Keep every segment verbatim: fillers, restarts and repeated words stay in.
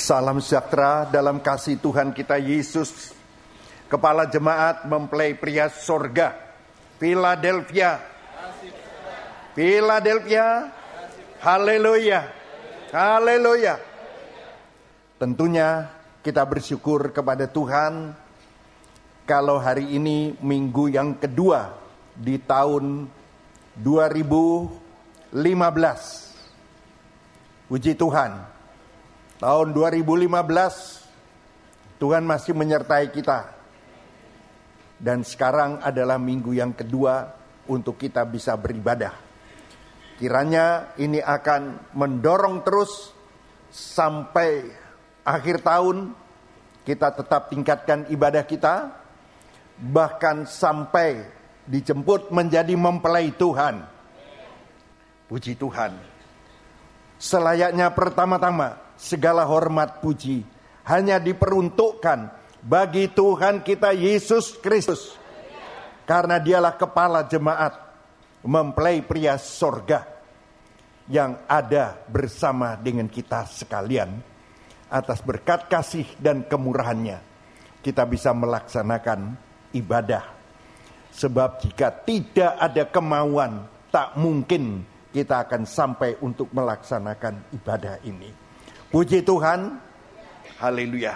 Salam sejahtera dalam kasih Tuhan kita Yesus. Kepala Jemaat Mempelai Pria Sorga, Philadelphia. Philadelphia. Haleluya. Haleluya. Tentunya kita bersyukur kepada Tuhan kalau hari ini minggu yang kedua di tahun dua ribu lima belas. Puji Tuhan. Tahun dua ribu lima belas Tuhan masih menyertai kita. Dan sekarang adalah minggu yang kedua untuk kita bisa beribadah. Kiranya ini akan mendorong terus sampai akhir tahun kita tetap tingkatkan ibadah kita. Bahkan sampai dijemput menjadi mempelai Tuhan. Puji Tuhan. Selayaknya pertama-tama segala hormat puji hanya diperuntukkan bagi Tuhan kita Yesus Kristus. Karena dialah kepala jemaat mempelai pria sorga yang ada bersama dengan kita sekalian. Atas berkat kasih dan kemurahannya kita bisa melaksanakan ibadah. Sebab jika tidak ada kemauan, tak mungkin kita akan sampai untuk melaksanakan ibadah ini. Puji Tuhan. Haleluya.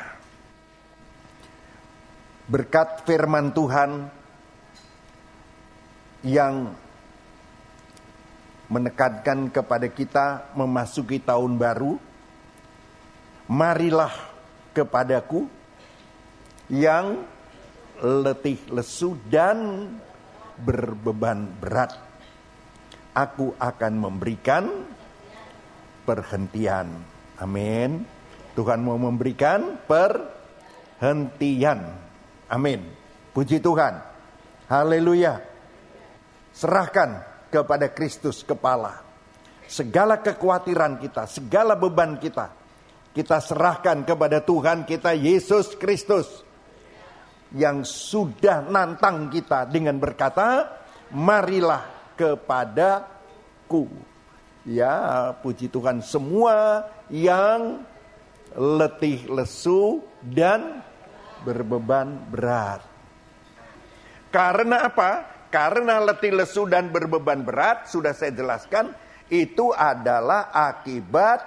Berkat firman Tuhan yang menekankan kepada kita memasuki tahun baru. Marilah kepadaku yang letih lesu dan berbeban berat. Aku akan memberikan perhentian. Amin. Tuhan mau memberikan perhentian. Amin. Puji Tuhan. Haleluya. Serahkan kepada Kristus kepala. Segala kekhawatiran kita, segala beban kita, kita serahkan kepada Tuhan kita Yesus Kristus. Yang sudah nantang kita dengan berkata, marilah kepadaku. Ya, puji Tuhan, semua yang letih lesu dan berbeban berat. Karena apa? Karena letih lesu dan berbeban berat, sudah saya jelaskan, itu adalah akibat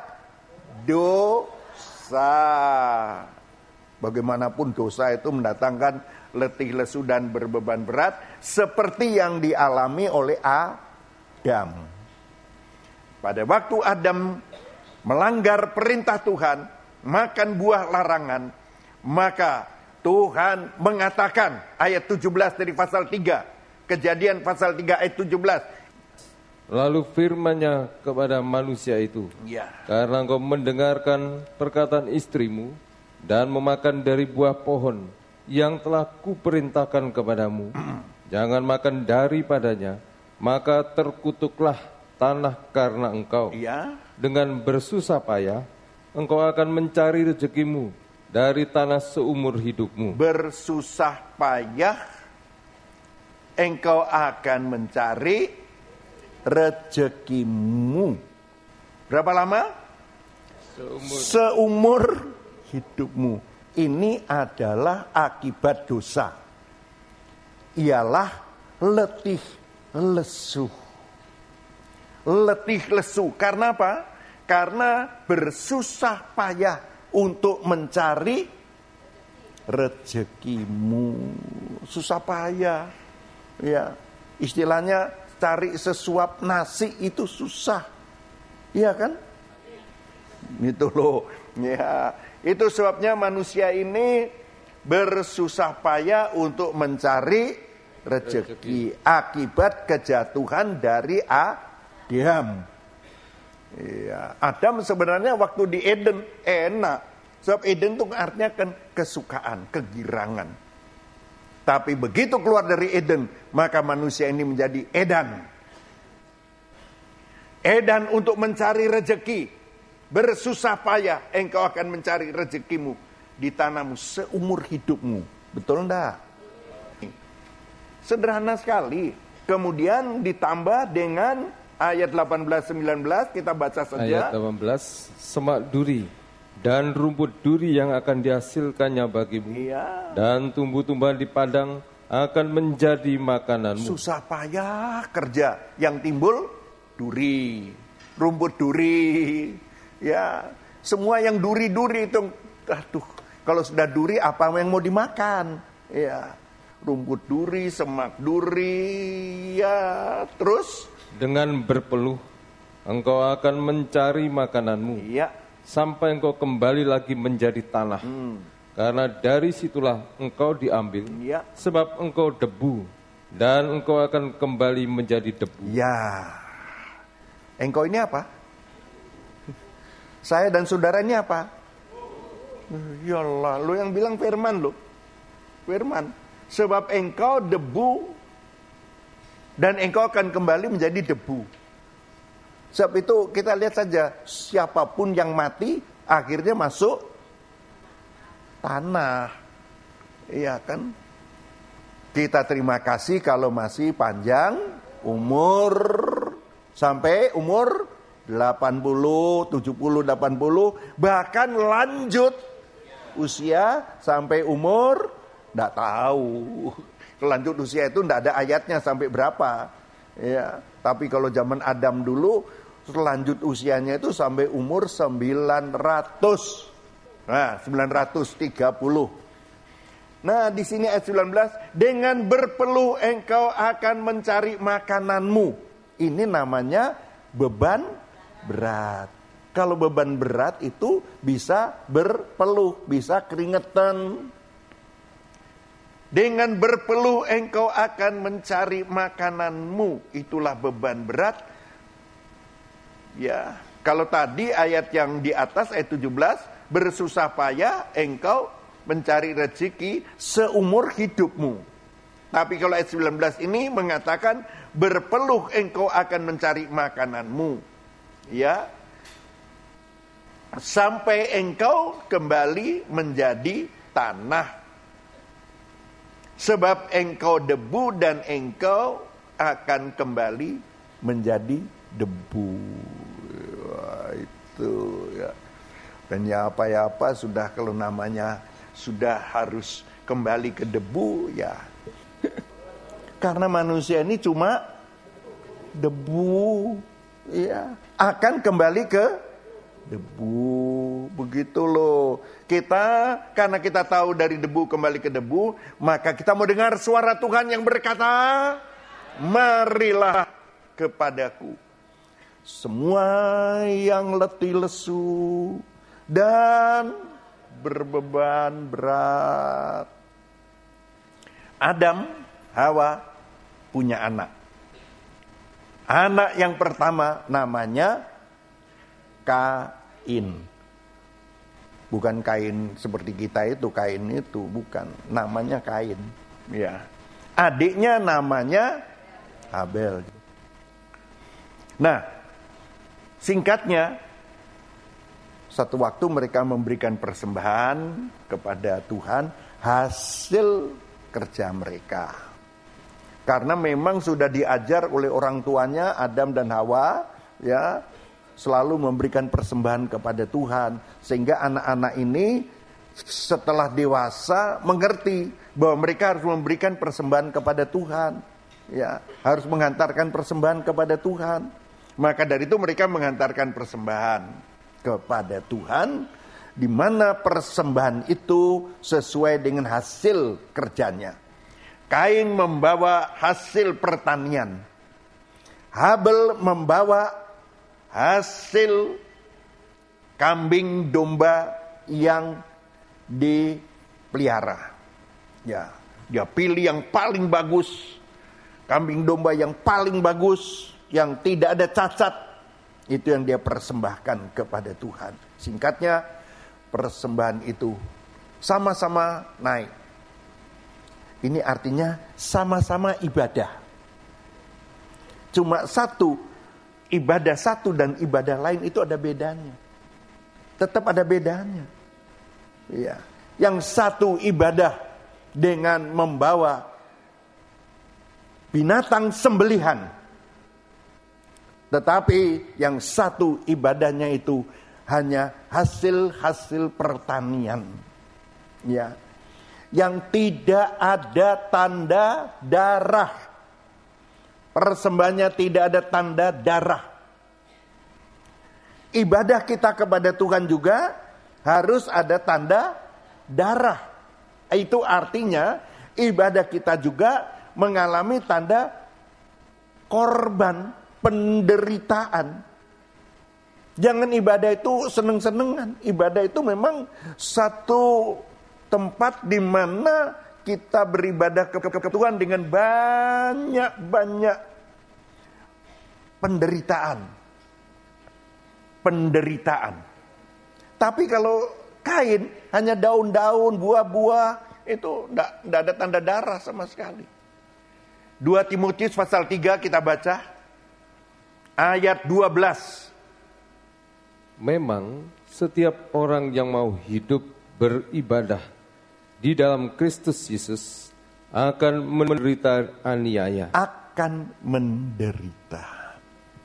dosa. Bagaimanapun dosa itu mendatangkan letih lesu dan berbeban berat, seperti yang dialami oleh Adam. Pada waktu Adam melanggar perintah Tuhan, makan buah larangan, maka Tuhan mengatakan, ayat tujuh belas dari pasal tiga, Kejadian pasal tiga ayat tujuh belas. Lalu firman-Nya kepada manusia itu, ya. Karena engkau mendengarkan perkataan istrimu dan memakan dari buah pohon yang telah kuperintahkan kepadamu, jangan makan daripadanya, maka terkutuklah tanah karena engkau. Ya. Dengan bersusah payah engkau akan mencari rezekimu dari tanah seumur hidupmu. Bersusah payah engkau akan mencari rezekimu. Berapa lama? Seumur, seumur hidupmu. Ini adalah akibat dosa. Ialah letih lesu. Letih lesu. Karena apa? Karena bersusah payah untuk mencari rezekimu. Susah payah. Ya, istilahnya cari sesuap nasi itu susah. Iya kan? Gitu loh. Ya, itu sebabnya manusia ini bersusah payah untuk mencari rezeki akibat kejatuhan dari Adam. Diam. Ya, Adam sebenarnya waktu di Eden enak. Sebab Eden itu artinya kan kesukaan, kegirangan. Tapi begitu keluar dari Eden, maka manusia ini menjadi edan. Edan untuk mencari rezeki. Bersusah payah engkau akan mencari rezekimu di tanahmu seumur hidupmu. Betul enggak? Sederhana sekali. Kemudian ditambah dengan ayat delapan belas sembilan belas kita baca saja. Ayat delapan belas, semak duri dan rumput duri yang akan dihasilkannya bagimu, Iya. dan tumbuh-tumbuhan di padang akan menjadi makananmu. Susah payah kerja, yang timbul duri, rumput duri, ya semua yang duri-duri itu, aduh, kalau sudah duri apa yang mau dimakan, ya rumput duri, semak duri, ya terus dengan berpeluh engkau akan mencari makananmu, iya, sampai engkau kembali lagi menjadi tanah. Hmm. Karena dari situlah engkau diambil, ya. Sebab engkau debu, dan engkau akan kembali menjadi debu. Ya, engkau ini apa? Saya dan saudara ini apa? Ya Allah, lu yang bilang firman lu. Firman. Sebab engkau debu, dan engkau akan kembali menjadi debu. Sebab itu kita lihat saja, siapapun yang mati, akhirnya masuk tanah, iya kan? Kita terima kasih kalau masih panjang umur sampai umur delapan puluh, tujuh puluh, delapan puluh, bahkan lanjut usia sampai umur enggak tahu. Lanjut usia itu enggak ada ayatnya sampai berapa. Ya, tapi kalau zaman Adam dulu lanjut usianya itu sampai umur sembilan ratus. Nah, sembilan ratus tiga puluh. Nah, di sini ayat sembilan belas, dengan berpeluh engkau akan mencari makananmu. Ini namanya beban berat. Kalau beban berat itu bisa berpeluh, bisa keringetan. Dengan berpeluh engkau akan mencari makananmu. Itulah beban berat. Ya, kalau tadi ayat yang di atas ayat tujuh belas, bersusah payah engkau mencari rezeki seumur hidupmu. Tapi kalau ayat sembilan belas ini mengatakan berpeluh engkau akan mencari makananmu. Ya. Sampai engkau kembali menjadi tanah. Sebab engkau debu dan engkau akan kembali menjadi debu. Wah, itu ya. Dan ya apa ya apa sudah kalau namanya sudah harus kembali ke debu ya. Karena manusia ini cuma debu, ya, akan kembali ke debu. Begitu loh. Kita karena kita tahu dari debu kembali ke debu, maka kita mau dengar suara Tuhan yang berkata, "Marilah kepadaku semua yang letih lesu dan berbeban berat." Adam, Hawa punya anak. Anak yang pertama namanya Kain. Bukan Kain seperti kita itu, Kain itu bukan, namanya Kain. Ya. Adiknya namanya Abel. Nah, singkatnya, satu waktu mereka memberikan persembahan kepada Tuhan hasil kerja mereka. Karena memang sudah diajar oleh orang tuanya Adam dan Hawa, ya, selalu memberikan persembahan kepada Tuhan. Sehingga anak-anak ini setelah dewasa mengerti bahwa mereka harus memberikan persembahan kepada Tuhan, ya, harus menghantarkan persembahan kepada Tuhan. Maka dari itu mereka menghantarkan persembahan kepada Tuhan, di mana persembahan itu sesuai dengan hasil kerjanya. Kain membawa hasil pertanian, Habel membawa hasil kambing domba yang dipelihara. Ya, dia pilih yang paling bagus, kambing domba yang paling bagus, yang tidak ada cacat, itu yang dia persembahkan kepada Tuhan. Singkatnya, persembahan itu sama-sama naik. Ini artinya sama-sama ibadah. Cuma satu, ibadah satu dan ibadah lain itu ada bedanya. Tetap ada bedanya. Ya. Yang satu ibadah dengan membawa binatang sembelihan. Tetapi yang satu ibadahnya itu hanya hasil-hasil pertanian. Ya. Yang tidak ada tanda darah. Persembahannya tidak ada tanda darah. Ibadah kita kepada Tuhan juga harus ada tanda darah. Itu artinya ibadah kita juga mengalami tanda korban, penderitaan. Jangan ibadah itu seneng-senengan. Ibadah itu memang satu tempat di mana kita beribadah ke, ke, ke Tuhan dengan banyak-banyak penderitaan. Penderitaan. Tapi kalau kain hanya daun-daun, buah-buah, itu tidak ada tanda darah sama sekali. dua Timotius pasal tiga kita baca ayat dua belas. Memang setiap orang yang mau hidup beribadah di dalam Kristus Yesus akan menderita aniaya. Akan menderita.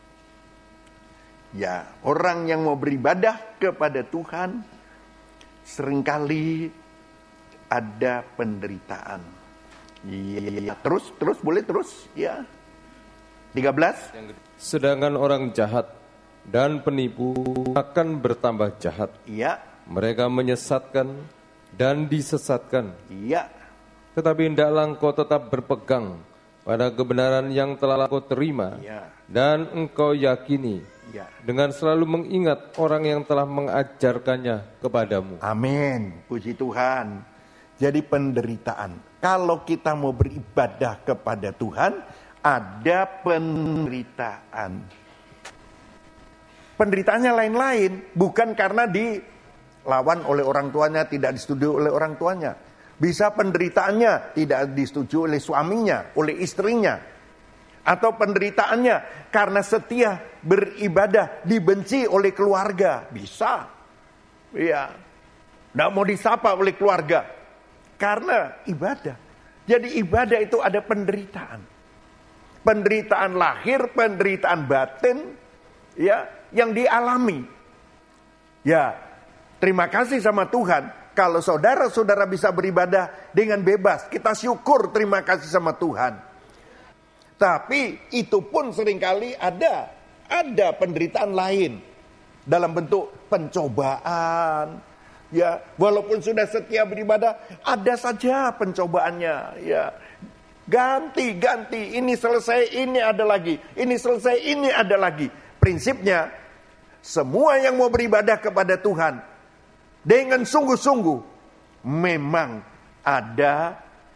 Ya, orang yang mau beribadah kepada Tuhan seringkali ada penderitaan. Ya, terus, terus, boleh terus, ya. tiga belas. Sedangkan orang jahat dan penipu akan bertambah jahat. Iya. Mereka menyesatkan dan disesatkan. Iya. Tetapi hendaklah engkau tetap berpegang pada kebenaran yang telah engkau terima. Iya. Dan engkau yakini. Iya. Dengan selalu mengingat orang yang telah mengajarkannya kepadamu. Amin. Puji Tuhan. Jadi penderitaan. Kalau kita mau beribadah kepada Tuhan, ada penderitaan. Penderitaannya lain-lain, bukan karena dilawan oleh orang tuanya, tidak disetujui oleh orang tuanya. Bisa penderitaannya tidak disetujui oleh suaminya, oleh istrinya. Atau penderitaannya karena setia beribadah dibenci oleh keluarga. Bisa. Iya. Tidak mau disapa oleh keluarga. Karena ibadah. Jadi ibadah itu ada penderitaan. Penderitaan lahir, penderitaan batin, ya, yang dialami. Ya, terima kasih sama Tuhan kalau saudara-saudara bisa beribadah dengan bebas. Kita syukur, terima kasih sama Tuhan. Tapi itu pun seringkali ada ada penderitaan lain dalam bentuk pencobaan. Ya, walaupun sudah setia beribadah, ada saja pencobaannya. Ya, ganti, ganti, ini selesai, ini ada lagi, ini selesai, ini ada lagi. Prinsipnya, semua yang mau beribadah kepada Tuhan dengan sungguh-sungguh memang ada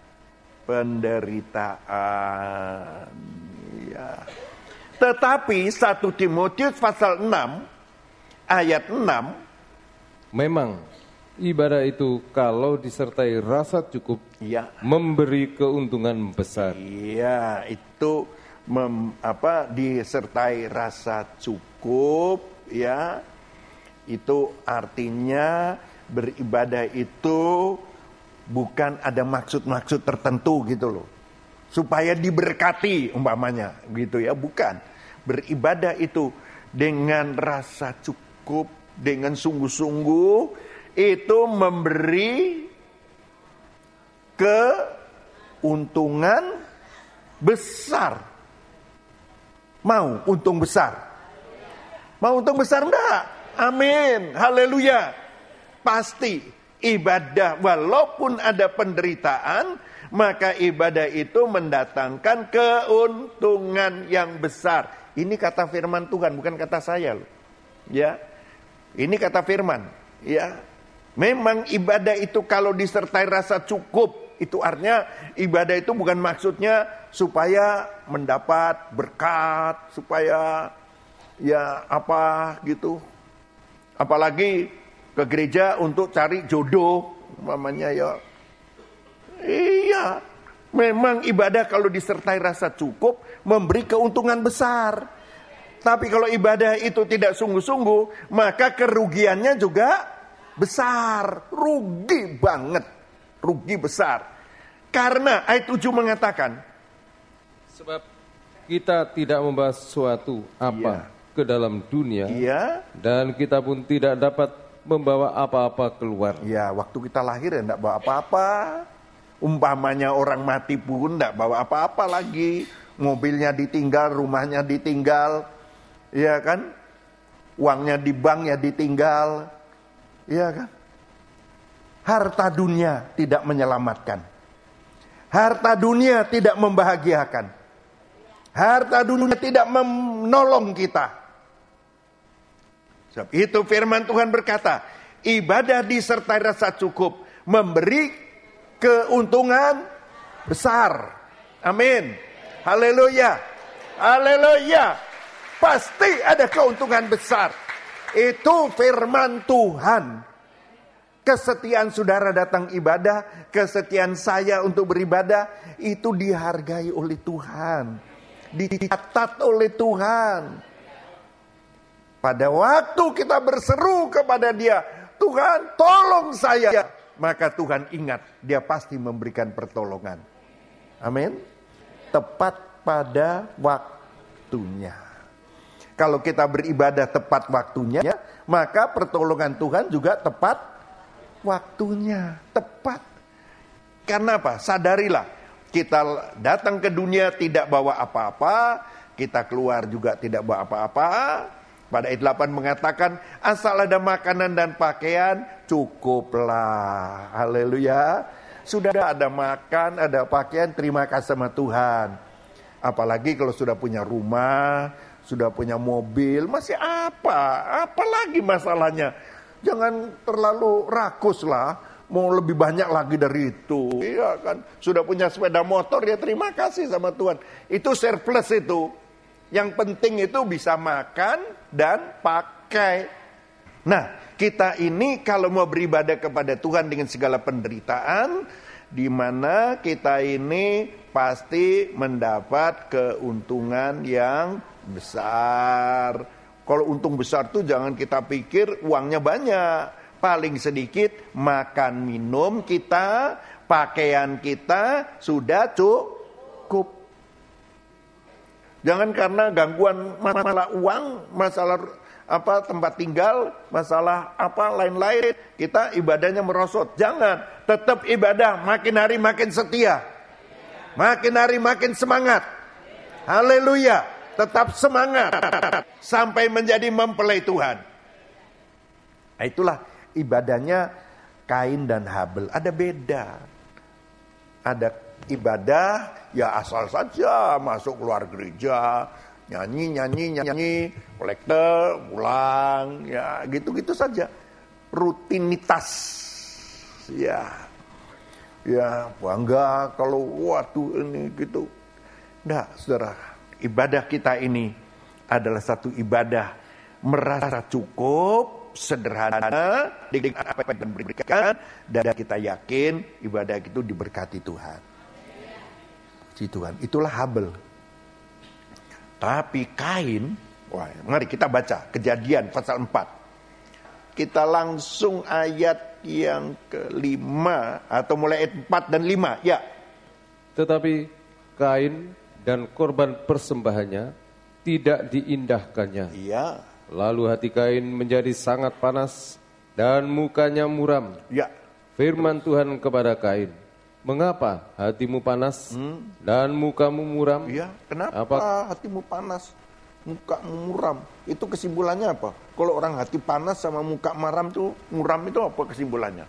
penderitaan. Ya. Tetapi satu Timotius pasal enam ayat enam, memang ibadah itu kalau disertai rasa cukup, ya, memberi keuntungan besar. Iya, itu mem, apa disertai rasa cukup, ya. Itu artinya beribadah itu bukan ada maksud-maksud tertentu gitu loh. Supaya diberkati umpamanya gitu ya, bukan. Beribadah itu dengan rasa cukup, dengan sungguh-sungguh, itu memberi keuntungan besar. Mau untung besar? Mau untung besar enggak? Amin, haleluya. Pasti ibadah walaupun ada penderitaan, maka ibadah itu mendatangkan keuntungan yang besar. Ini kata firman Tuhan, bukan kata saya loh. Ya. Ini kata firman, ya. Memang ibadah itu kalau disertai rasa cukup, itu artinya ibadah itu bukan maksudnya supaya mendapat berkat, supaya ya apa gitu. Apalagi ke gereja untuk cari jodoh, namanya ya. Iya, memang ibadah kalau disertai rasa cukup memberi keuntungan besar. Tapi kalau ibadah itu tidak sungguh-sungguh, maka kerugiannya juga besar. Rugi banget. Rugi besar. Karena ayat tujuh mengatakan, sebab kita tidak membahas sesuatu apa ke dalam dunia, iya, dan kita pun tidak dapat membawa apa-apa keluar. Ya, waktu kita lahir ya enggak bawa apa-apa. Umpamanya orang mati pun enggak bawa apa-apa lagi. Mobilnya ditinggal, rumahnya ditinggal, ya kan? Uangnya di bank ya ditinggal, ya kan? Harta dunia tidak menyelamatkan. Harta dunia tidak membahagiakan. Harta dunia tidak menolong kita. Sebab itu firman Tuhan berkata, ibadah disertai rasa cukup memberi keuntungan besar. Amin. Haleluya. Haleluya. Pasti ada keuntungan besar. Itu firman Tuhan. Kesetiaan saudara datang ibadah, kesetiaan saya untuk beribadah, itu dihargai oleh Tuhan. Dicatat oleh Tuhan. Pada waktu kita berseru kepada Dia, Tuhan tolong saya, maka Tuhan ingat, Dia pasti memberikan pertolongan. Amin. Tepat pada waktunya. Kalau kita beribadah tepat waktunya, maka pertolongan Tuhan juga tepat waktunya. Tepat. Karena apa? Sadarilah, kita datang ke dunia tidak bawa apa-apa, kita keluar juga tidak bawa apa-apa. Pada ayat delapan mengatakan, asal ada makanan dan pakaian, cukuplah. Haleluya. Sudah ada makan, ada pakaian, terima kasih sama Tuhan. Apalagi kalau sudah punya rumah, sudah punya mobil, masih apa? Apalagi masalahnya? Jangan terlalu rakus lah, mau lebih banyak lagi dari itu. Iya kan, sudah punya sepeda motor, ya terima kasih sama Tuhan. Itu surplus itu. Yang penting itu bisa makan dan pakai. Nah, kita ini kalau mau beribadah kepada Tuhan dengan segala penderitaan, di mana kita ini pasti mendapat keuntungan yang besar. Kalau untung besar tuh jangan kita pikir uangnya banyak. Paling sedikit makan minum kita, pakaian kita sudah cukup. Jangan karena gangguan masalah uang, masalah apa tempat tinggal, masalah apa lain-lain, kita ibadahnya merosot. Jangan, tetap ibadah, makin hari makin setia. Makin hari makin semangat. Haleluya, tetap semangat sampai menjadi mempelai Tuhan. Nah, itulah ibadahnya Kain dan Habel. Ada beda. Ada ibadah ya asal saja, masuk keluar gereja, nyanyi nyanyi nyanyi, kolektor, pulang, ya gitu-gitu saja, rutinitas, ya, ya bangga kalau waduh ini gitu. Nah, saudara, ibadah kita ini adalah satu ibadah merasa cukup, sederhana dengan apa yang diberikan, dan kita yakin ibadah itu diberkati Tuhan. Si Tuhan, itulah Habel. Tapi Kain, wah, mari kita baca Kejadian pasal empat. Kita langsung ayat yang kelima atau mulai ayat empat dan lima, ya. Tetapi Kain dan korban persembahannya tidak diindahkannya. Iya. Lalu hati Kain menjadi sangat panas dan mukanya muram. Ya. Firman Tuhan kepada Kain, mengapa hatimu panas hmm. dan mukamu muram? Iya, kenapa apa? hatimu panas, mukamu muram? Itu kesimpulannya apa? Kalau orang hati panas sama muka muram itu, muram itu apa kesimpulannya?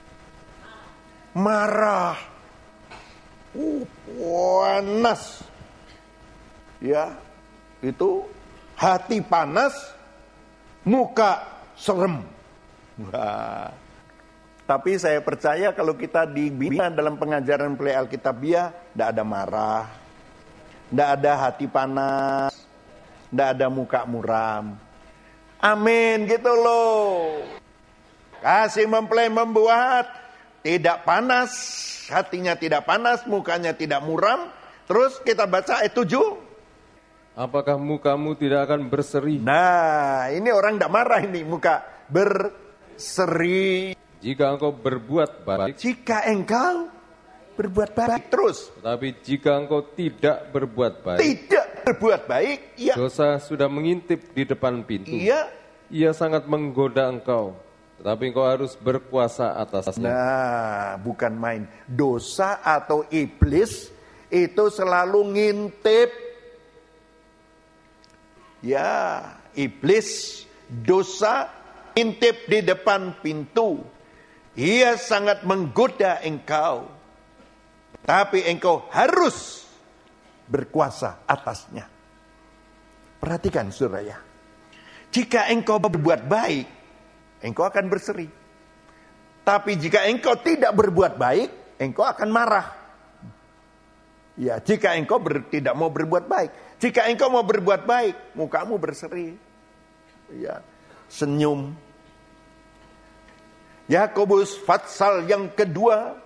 Marah. Uh, panas. Ya, itu hati panas, muka serem. Wah. Tapi saya percaya kalau kita dibina dalam pengajaran Play Alkitabiah, tidak ada marah, tidak ada hati panas, tidak ada muka muram. Amin, gitu loh. Kasih mempelai membuat tidak panas, hatinya tidak panas, mukanya tidak muram. Terus kita baca ayat tujuh. Apakah mukamu tidak akan berseri? Nah, ini orang tidak marah ini, muka berseri. Jika engkau berbuat baik, jika engkau berbuat baik terus. Tetapi jika engkau tidak berbuat baik, tidak berbuat baik, ya. Dosa sudah mengintip di depan pintu. Iya. Ia sangat menggoda engkau, tetapi engkau harus berkuasa atasnya. Nah, bukan main. Dosa atau iblis itu selalu ngintip. Ya, iblis, dosa ngintip di depan pintu. Ia sangat menggoda engkau, tapi engkau harus berkuasa atasnya. Perhatikan saudara ya. Jika engkau berbuat baik, engkau akan berseri. Tapi jika engkau tidak berbuat baik, engkau akan marah. Ya, jika engkau ber, tidak mau berbuat baik. Jika engkau mau berbuat baik, mukamu berseri. Ya, senyum. Yakobus pasal yang kedua,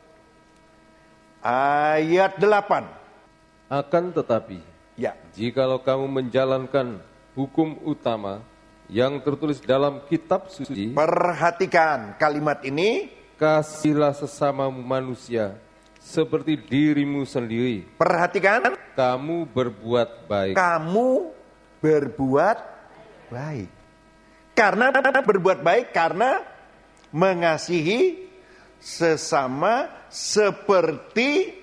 ayat delapan. Akan tetapi, ya, jikalau kamu menjalankan hukum utama yang tertulis dalam kitab suci. Perhatikan kalimat ini. Kasihlah sesama manusia seperti dirimu sendiri. Perhatikan. Kamu berbuat baik. Kamu berbuat baik. Karena berbuat baik karena mengasihi sesama seperti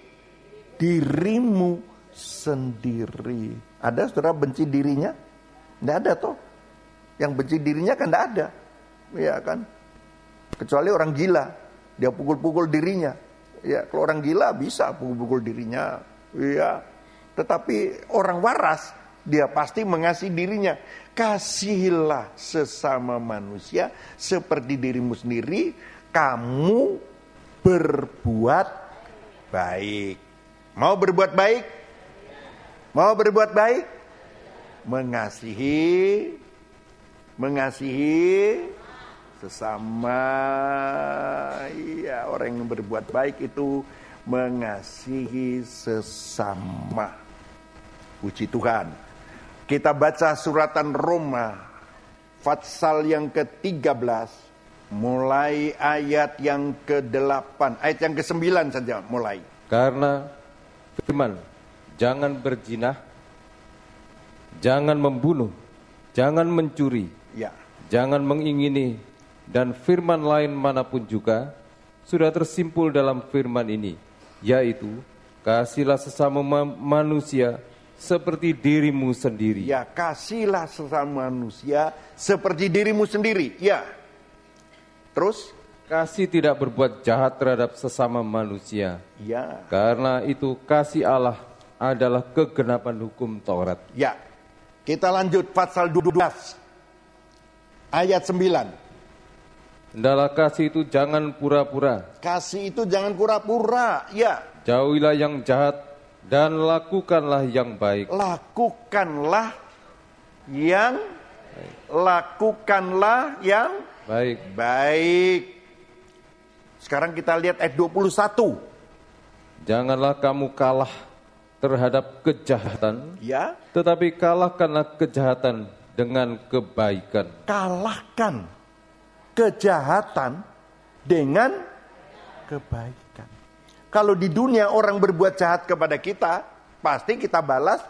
dirimu sendiri. Ada saudara benci dirinya? Tidak ada toh. Yang benci dirinya kan tidak ada. Ya kan? Kecuali orang gila. Dia pukul-pukul dirinya. Ya, kalau orang gila bisa pukul-pukul dirinya. Ya. Tetapi orang waras, dia pasti mengasihi dirinya. Kasihilah sesama manusia seperti dirimu sendiri. Kamu berbuat baik. Mau berbuat baik? Mau berbuat baik? Mengasihi, mengasihi sesama. Iya, orang yang berbuat baik itu mengasihi sesama. Puji Tuhan. Kita baca suratan Roma pasal yang ketiga belas, mulai ayat yang kedelapan, ayat yang kesembilan saja mulai. Karena firman, jangan berzina, jangan membunuh, jangan mencuri, ya, jangan mengingini, dan firman lain manapun juga sudah tersimpul dalam firman ini, yaitu kasihlah sesama manusia seperti dirimu sendiri. Ya, kasihlah sesama manusia seperti dirimu sendiri. Ya. Terus? Kasih tidak berbuat jahat terhadap sesama manusia. Ya. Karena itu kasih Allah adalah kegenapan hukum Taurat. Ya. Kita lanjut pasal dua belas ayat sembilan. Hendaklah kasih itu jangan pura-pura. Kasih itu jangan pura-pura. Ya. Jauhilah yang jahat dan lakukanlah yang baik. Lakukanlah yang baik. Lakukanlah yang baik. Baik. Sekarang kita lihat ayat dua puluh satu. Janganlah kamu kalah terhadap kejahatan, ya, tetapi kalahkanlah kejahatan dengan kebaikan. Kalahkan kejahatan dengan kebaikan. Kalau di dunia orang berbuat jahat kepada kita, pasti kita balas,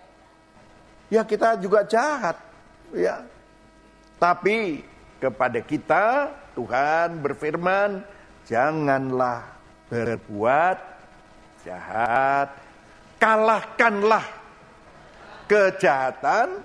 ya kita juga jahat, ya. Tapi kepada kita Tuhan berfirman, janganlah berbuat jahat, kalahkanlah kejahatan.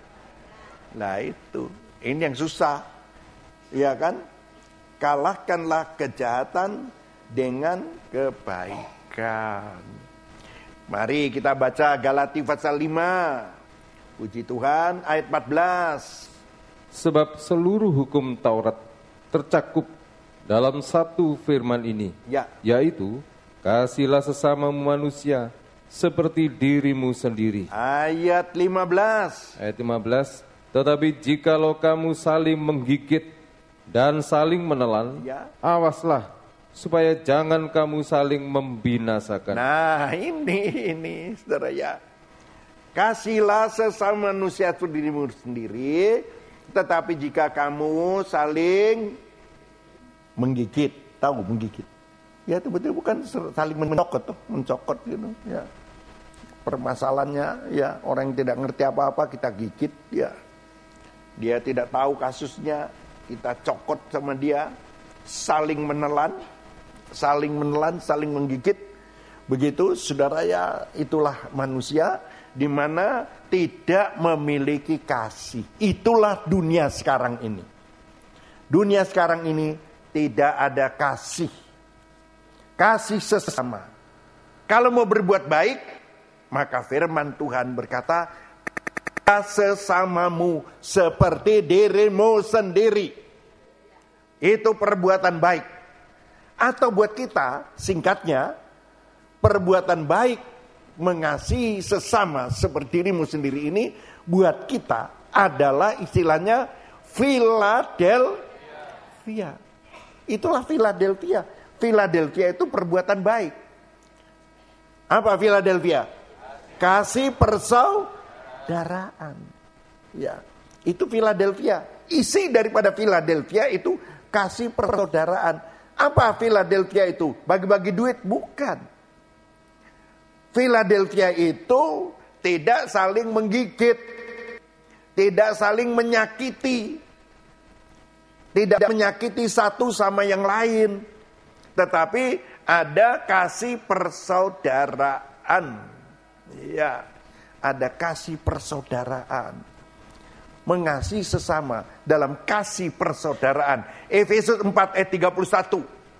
Nah itu, ini yang susah, ya kan? Kalahkanlah kejahatan dengan kebaikan. Mari kita baca Galati pasal lima. Puji Tuhan, ayat empat belas. Sebab seluruh hukum Taurat tercakup dalam satu firman ini, ya, yaitu kasihlah sesama manusia seperti dirimu sendiri. Ayat lima belas. Ayat lima belas. Tetapi jikalau kamu saling menggigit dan saling menelan, ya, awaslah supaya jangan kamu saling membinasakan. Nah ini, ini saudara ya. Kasihlah sesama manusia seperti dirimu sendiri. Tetapi jika kamu saling menggigit, tahu menggigit? Ya itu betul, bukan saling mencokot tuh, mencokot gitu. Ya. permasalahannya, ya orang yang tidak ngerti apa-apa kita gigit dia. Dia tidak tahu kasusnya, kita cokot sama dia, saling menelan, saling menelan, saling menggigit. Begitu, saudara ya, itulah manusia di mana tidak memiliki kasih. Itulah dunia sekarang ini. Dunia sekarang ini tidak ada kasih. Kasih sesama. Kalau mau berbuat baik, maka firman Tuhan berkata, sesamamu seperti dirimu sendiri. Itu perbuatan baik. Atau buat kita, singkatnya, perbuatan baik mengasihi sesama seperti dirimu sendiri ini, buat kita adalah istilahnya Philadelphia. Itulah Philadelphia. Philadelphia itu perbuatan baik. Apa Philadelphia? Kasih persaudaraan. Ya, itu Philadelphia. Isi daripada Philadelphia itu kasih persaudaraan. Apa Philadelphia itu? Bagi-bagi duit? Bukan. Philadelphia itu tidak saling menggigit, tidak saling menyakiti, tidak menyakiti satu sama yang lain, tetapi ada kasih persaudaraan. Ya, ada kasih persaudaraan. Mengasihi sesama dalam kasih persaudaraan. Efesus empat ayat tiga puluh satu.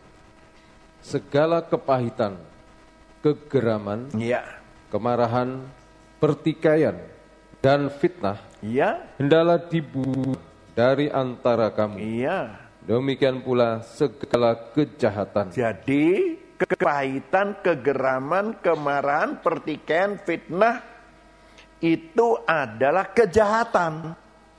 Segala kepahitan, kegeraman, ya, kemarahan, pertikaian, dan fitnah, ya, hendaklah dibuang dari antara kamu. Iya. Demikian pula segala kejahatan. Jadi kepahitan, kegeraman, kemarahan, pertikaian, fitnah itu adalah kejahatan.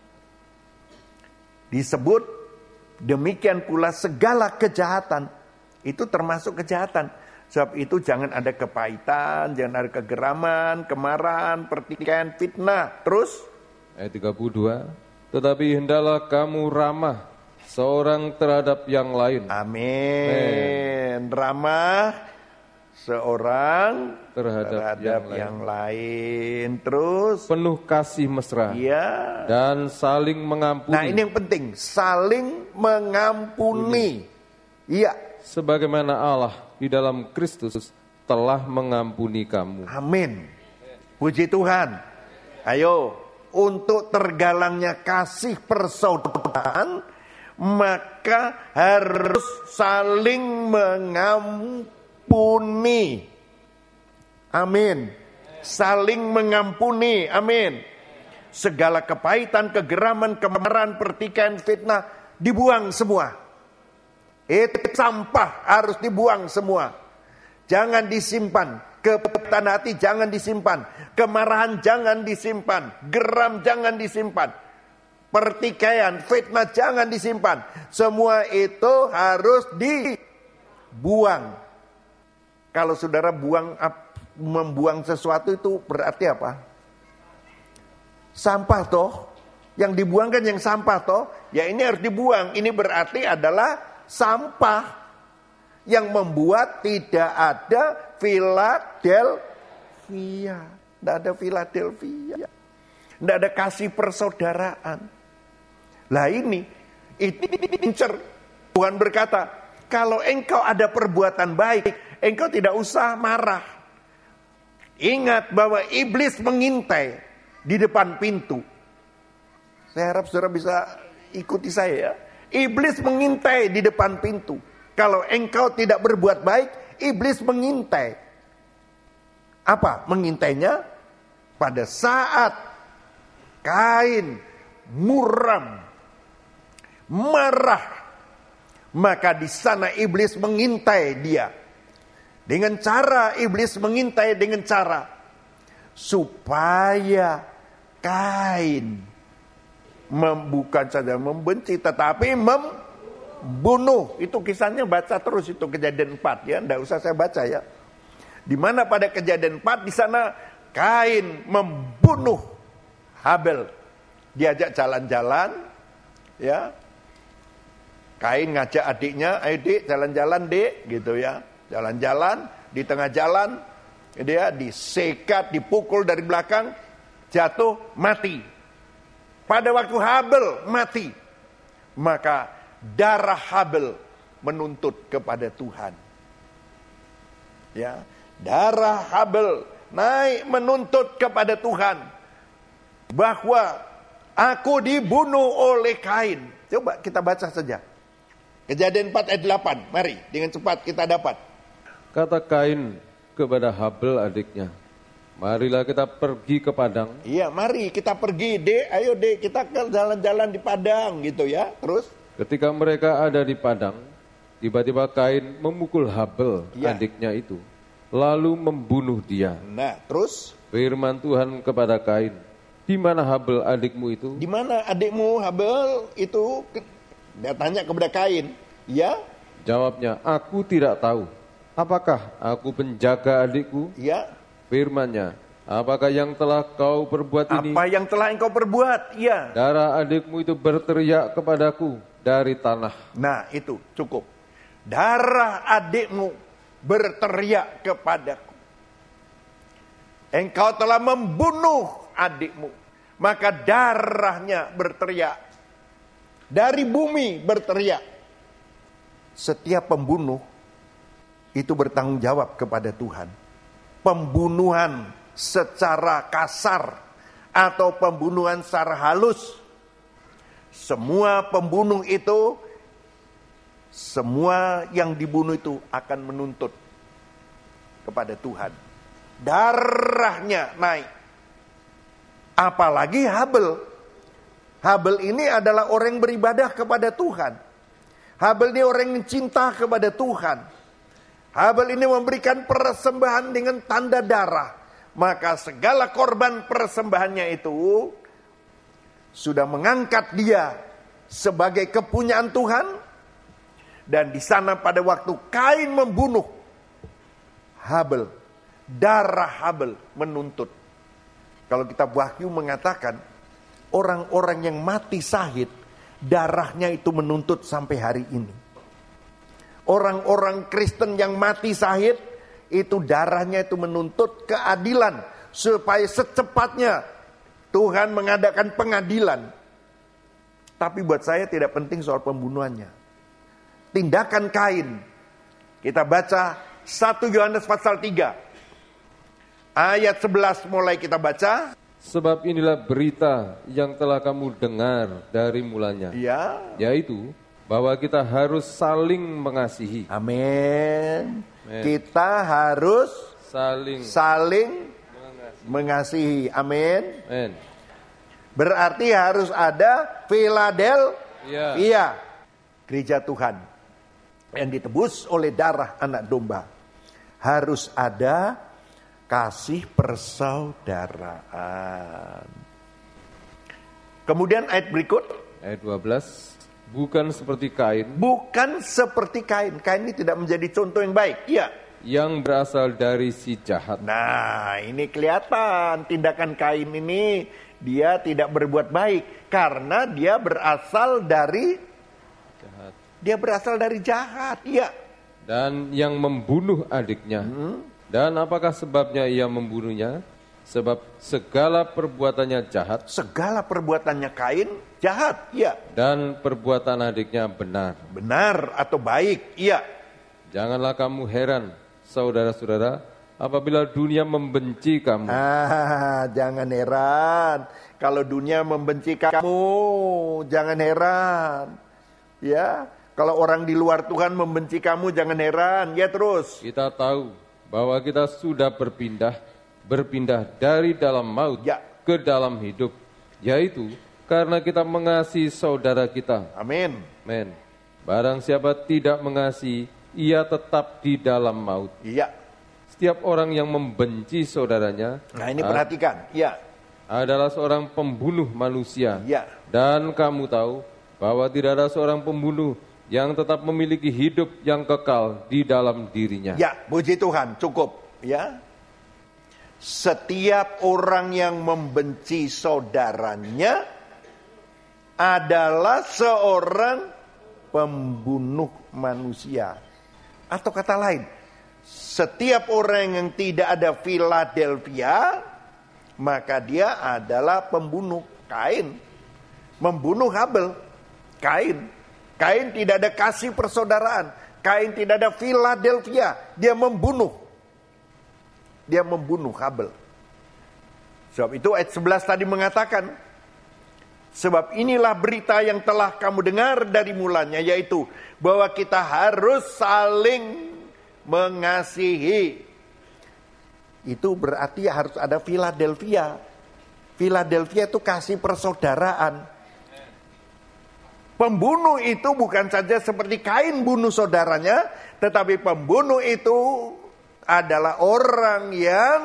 Disebut demikian pula segala kejahatan. Itu termasuk kejahatan. Sebab itu jangan ada kepahitan, jangan ada kegeraman, kemarahan, pertikaian, fitnah. Terus ayat tiga puluh dua, tetapi hendaklah kamu ramah seorang terhadap yang lain. Amin. Ramah seorang terhadap, terhadap yang, yang lain. lain. Terus penuh kasih mesra. Iya. Dan saling mengampuni. Nah, ini yang penting, saling mengampuni. Iya. Sebagaimana Allah di dalam Kristus telah mengampuni kamu. Amin. Puji Tuhan. Ayo, untuk tergalangnya kasih persaudaraan, maka harus saling mengampuni. Amin. Saling mengampuni. Amin. Segala kepahitan, kegeraman, kemarahan, pertikaian, fitnah dibuang semua. Itu sampah, harus dibuang semua. Jangan disimpan. Kepahitan hati jangan disimpan. Kemarahan jangan disimpan. Geram jangan disimpan. Pertikaian, fitnah jangan disimpan. Semua itu harus dibuang. Kalau saudara buang, membuang sesuatu itu berarti apa? Sampah toh. Yang dibuang kan yang sampah toh. Ya ini harus dibuang. Ini berarti adalah sampah yang membuat tidak ada Philadelphia. Tidak ada Philadelphia. Tidak ada kasih persaudaraan. Lah ini, ini incer. Tuhan berkata, kalau engkau ada perbuatan baik, engkau tidak usah marah. Ingat bahwa iblis mengintai di depan pintu. Saya harap saudara bisa ikuti saya ya. Iblis mengintai di depan pintu. Kalau engkau tidak berbuat baik, iblis mengintai. Apa mengintainya? Pada saat Kain muram, marah, maka di sana iblis mengintai dia. Dengan cara iblis mengintai dengan cara supaya Kain bukan saja membenci tetapi membunuh. Itu kisahnya baca terus itu Kejadian empat ya, enggak usah saya baca ya. Di mana pada Kejadian empat di sana Kain membunuh Habel. Diajak jalan-jalan ya. Kain ngajak adiknya, "Ayo Dik, jalan-jalan Dik," gitu ya. Jalan-jalan, di tengah jalan dia disekat, dipukul dari belakang, jatuh, mati. Pada waktu Habel mati, maka darah Habel menuntut kepada Tuhan. Ya, darah Habel naik menuntut kepada Tuhan bahwa aku dibunuh oleh Kain. Coba kita baca saja. Kejadian empat ayat delapan. Mari dengan cepat kita dapat. Kata Kain kepada Habel adiknya, marilah kita pergi ke padang. Iya, mari kita pergi, Dek. Ayo, Dek, kita ke jalan-jalan di padang gitu ya. Terus ketika mereka ada di padang, tiba-tiba Kain memukul Habel ya, adiknya itu, lalu membunuh dia. Nah, terus firman Tuhan kepada Kain, di mana Habel adikmu itu? Di mana adikmu Habel itu? Dia tanya kepada Kain. Ya? Jawabnya, aku tidak tahu. Apakah aku penjaga adikku? Ya. Firman-Nya, apakah yang telah kau perbuat ini? Apa yang telah engkau perbuat? Ya. Darah adikmu itu berteriak kepadaku dari tanah. Nah, itu cukup. Darah adikmu berteriak kepadaku. Engkau telah membunuh adikmu, maka darahnya berteriak. Dari bumi berteriak. Setiap pembunuh itu bertanggung jawab kepada Tuhan. Pembunuhan secara kasar atau pembunuhan secara halus, semua pembunuh itu, semua yang dibunuh itu akan menuntut kepada Tuhan. Darahnya naik. Apalagi Habel. Habel ini adalah orang yang beribadah kepada Tuhan. Habel ini orang yang cinta kepada Tuhan. Habel ini memberikan persembahan dengan tanda darah. Maka segala korban persembahannya itu sudah mengangkat dia sebagai kepunyaan Tuhan. Dan di sana pada waktu Kain membunuh Habel, darah Habel menuntut. Kalau kitab Wahyu mengatakan, orang-orang yang mati syahid, darahnya itu menuntut sampai hari ini. Orang-orang Kristen yang mati syahid, itu darahnya itu menuntut keadilan. Supaya secepatnya Tuhan mengadakan pengadilan. Tapi buat saya tidak penting soal pembunuhannya. Tindakan Kain. Kita baca satu Yohanes pasal tiga. Ayat sebelas mulai kita baca. Sebab inilah berita yang telah kamu dengar dari mulanya. Ya. Yaitu bahwa kita harus saling mengasihi. Amin. Kita harus saling saling mengasihi. mengasihi. Amin. Amin. Berarti harus ada Philadelphia. Iya. Gereja Tuhan yang ditebus oleh darah anak domba. Harus ada kasih persaudaraan. Kemudian ayat berikut. Ayat dua belas. Bukan seperti Kain. Bukan seperti Kain. Kain ini tidak menjadi contoh yang baik. Iya. Yang berasal dari si jahat. Nah, ini kelihatan tindakan Kain ini. Dia tidak berbuat baik. Karena dia berasal dari jahat. Dia berasal dari jahat. Iya. Dan yang membunuh adiknya. Hmm. Dan apakah sebabnya ia membunuhnya? Sebab segala perbuatannya jahat. Segala perbuatannya Kain jahat, iya. Dan perbuatan adiknya benar. Benar atau baik, iya. Janganlah kamu heran, saudara-saudara, apabila dunia membenci kamu. Ah, jangan heran. Kalau dunia membenci kamu, jangan heran. Ya, kalau orang di luar Tuhan membenci kamu, jangan heran. Ya terus. Kita tahu bahwa kita sudah berpindah, berpindah dari dalam maut ya. ke dalam hidup, yaitu karena kita mengasihi saudara kita. Amin. Amin. Barang siapa tidak mengasihi, ia tetap di dalam maut. Iya. Setiap orang yang membenci saudaranya, nah ini perhatikan, iya, adalah seorang pembunuh manusia. Iya. Dan kamu tahu bahwa tidak ada seorang pembunuh yang tetap memiliki hidup yang kekal di dalam dirinya. Ya, puji Tuhan, cukup. Ya, setiap orang yang membenci saudaranya adalah seorang pembunuh manusia. Atau kata lain, Setiap orang yang tidak ada Philadelphia, maka dia adalah pembunuh. Kain membunuh Habel. Kain. Kain tidak ada kasih persaudaraan. Kain tidak ada Philadelphia. Dia membunuh. Dia membunuh Habel. Sebab itu ayat sebelas tadi mengatakan, sebab inilah berita yang telah kamu dengar dari mulanya, yaitu bahwa kita harus saling mengasihi. Itu berarti harus ada Philadelphia. Philadelphia itu kasih persaudaraan. Pembunuh itu bukan saja seperti Kain bunuh saudaranya, tetapi pembunuh itu adalah orang yang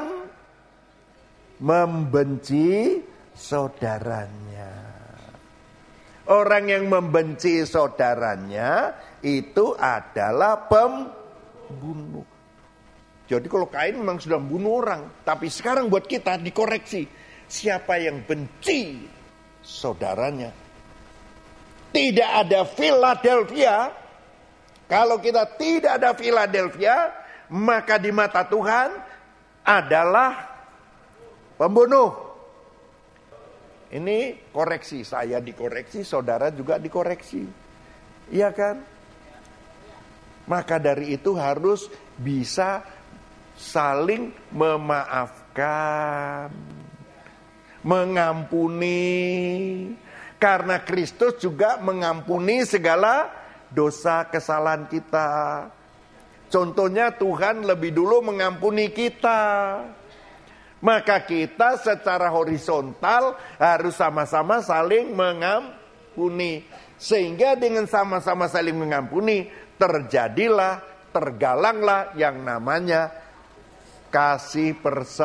membenci saudaranya. Orang yang membenci saudaranya itu adalah pembunuh. Jadi kalau Kain memang sudah membunuh orang, tapi sekarang buat kita dikoreksi. Siapa yang benci saudaranya? Tidak ada Philadelphia. Kalau kita tidak ada Philadelphia, maka di mata Tuhan adalah pembunuh. Ini koreksi, saya dikoreksi, saudara juga dikoreksi. Iya kan? Maka dari itu harus bisa saling memaafkan, mengampuni. Karena Kristus juga mengampuni segala dosa kesalahan kita. Contohnya Tuhan lebih dulu mengampuni kita. Maka kita secara horizontal harus sama-sama saling mengampuni. Sehingga dengan sama-sama saling mengampuni, terjadilah, tergalanglah yang namanya kasih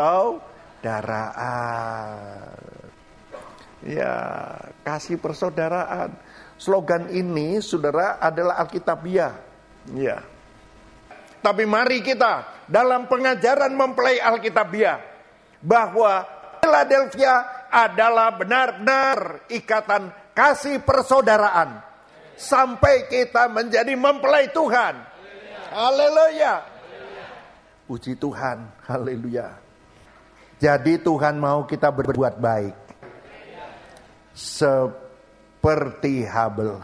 persaudaraan. Ya, kasih persaudaraan. Slogan ini, saudara, adalah Alkitabiah. Ya. Tapi mari kita dalam pengajaran mempelai Alkitabiah, bahwa Philadelphia adalah benar-benar ikatan kasih persaudaraan sampai kita menjadi mempelai Tuhan. Haleluya. Puji Tuhan. Haleluya. Jadi Tuhan mau kita berbuat baik seperti Habel.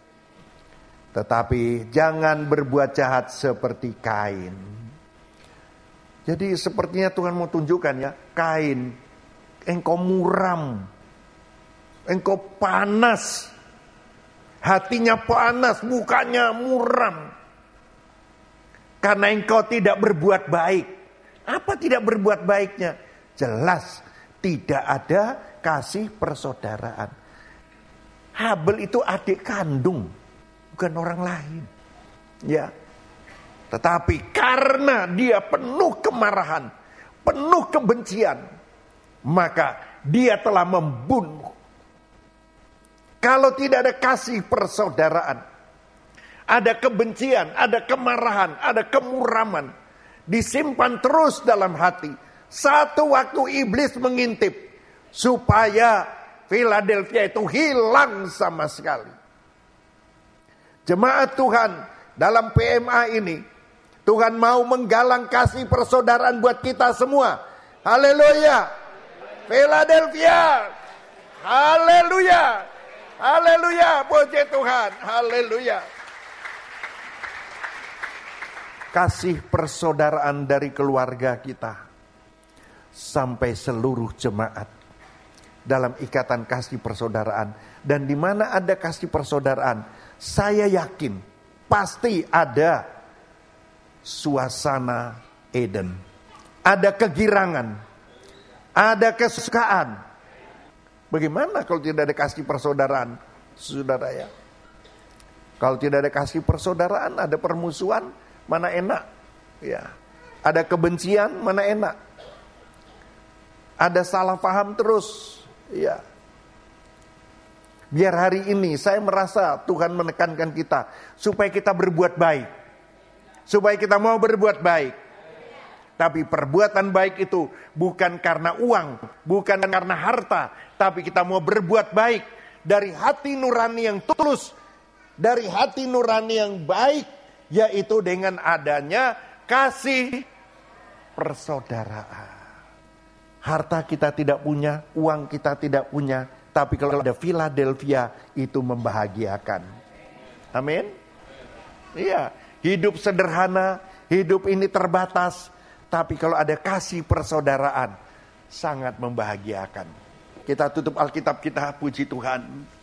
Tetapi jangan berbuat jahat seperti Kain. Jadi sepertinya Tuhan mau tunjukkan ya, Kain, engkau muram, engkau panas, hatinya panas, mukanya muram, karena engkau tidak berbuat baik. Apa tidak berbuat baiknya? Jelas tidak ada kasih persaudaraan. Habel itu adik kandung, bukan orang lain. Ya. Tetapi karena dia penuh kemarahan, penuh kebencian, maka dia telah membunuh. Kalau tidak ada kasih persaudaraan, ada kebencian, ada kemarahan, ada kemuraman, disimpan terus dalam hati. Satu waktu iblis mengintip supaya Philadelphia itu hilang sama sekali. Jemaat Tuhan, dalam P M A ini Tuhan mau menggalang kasih persaudaraan buat kita semua. Haleluya. Philadelphia. Haleluya. Haleluya. Puji Tuhan. Haleluya. Kasih persaudaraan dari keluarga kita sampai seluruh jemaat dalam ikatan kasih persaudaraan. Dan di mana ada kasih persaudaraan, saya yakin pasti ada suasana Eden, ada kegirangan, ada kesukaan. Bagaimana kalau tidak ada kasih persaudaraan, saudara ya? Kalau tidak ada kasih persaudaraan, ada permusuhan, mana enak? Ya, ada kebencian, mana enak? Ada salah paham terus, ya. Biar hari ini saya merasa Tuhan menekankan kita supaya kita berbuat baik, supaya kita mau berbuat baik. Tapi perbuatan baik itu bukan karena uang, bukan karena harta, tapi kita mau berbuat baik dari hati nurani yang tulus, dari hati nurani yang baik, yaitu dengan adanya kasih persaudaraan. Harta kita tidak punya, uang kita tidak punya, tapi kalau ada Philadelphia itu membahagiakan. Amin. Iya, hidup sederhana, hidup ini terbatas, tapi kalau ada kasih persaudaraan sangat membahagiakan. Kita tutup Alkitab kita, puji Tuhan.